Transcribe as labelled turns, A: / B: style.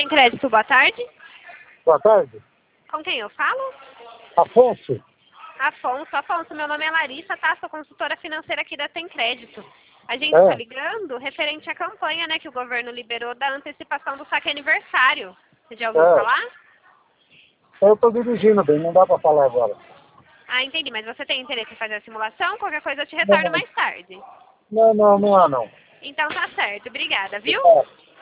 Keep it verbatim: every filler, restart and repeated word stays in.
A: Tem crédito, boa tarde.
B: Boa tarde.
A: Com quem eu falo?
B: Afonso?
A: Afonso. Afonso, meu nome é Larissa, tá? Sou consultora financeira aqui da Tem Crédito. A gente
B: É.
A: tá ligando referente à campanha, né, que o governo liberou da antecipação do saque aniversário. Você já ouviu
B: É.
A: falar?
B: Eu tô dirigindo bem, não dá pra falar agora.
A: Ah, entendi. Mas você tem interesse em fazer a simulação? Qualquer coisa eu te
B: Não,
A: retorno mais tarde.
B: não, não, não há não.
A: Então tá certo. Obrigada, viu?
B: É.